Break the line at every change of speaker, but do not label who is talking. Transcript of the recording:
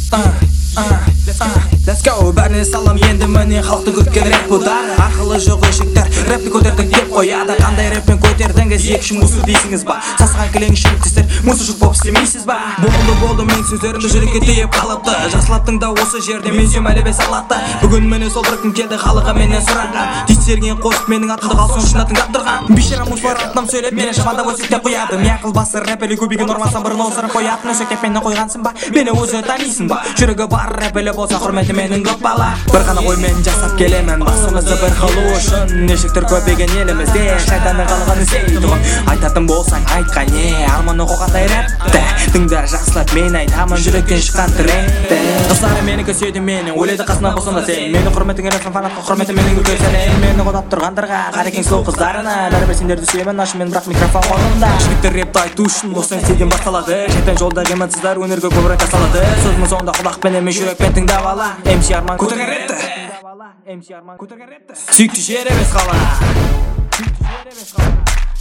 Let's go, бәріне салам енді міне халықты күткен рэп бұдар Ақылы жоқ өшіктер, рэпті көтердік деп қояды Қандай рэппен көтердіңіз, екі үшін мұсы дейсіңіз ба Сасыған кілең шіріктістер, мұсы жұқ боп істемейсіз ба Болды мен сөздерімді жүрекке тиіп қалыпты Жақсылаптың да осы жерде мен сүйем әлі бе салатты Бүгін мені сол бір күн келді халыға менен сұраған Тексерген қосып менің атымды қалсын шына тыңдап тұрған Бейшара мұсылар атынан сөйлеп мені жамандап өсектеп қояды Мен ақыл басы рэпелі көбейген ормасан бұрын осырып қоятын Өсектеп мені қойғансың ба, мені өзі танисың ба Жүрегі бар рэпелі болса құрметі менің көп бала Бір ғана оймен жасап келемін басымызды бір қылу үшін Нешіктер көбейген елімізде шайтанның қалғанын істейтұғын Айтатын болсаң айтқа не арманы қоғандай рэпті Тыңда жақсылап мен айтамын жүректен шыққан трендті Қыздары менікі сүйді мені ойлайды қасына қосында сен Мені құрметің елесін фанатқа құрметі менің үлкен сәлем Мені қодап тұрғандарға қарекең сұлу қыздарына Бәрібір сендерді сүйемін ашымен бірақ микрофон қолымда Жігіттер рэпті айту үшін осыдан стилден басталады Шайтан жолда қиматсыздар өнерге көбірек жасалады Сөзіміз онда құлақпен емес жүрекпен тыңдап ала MC Арман көтерген рэпті MC Арман көтерген рэпті Сүйікті жер емес қала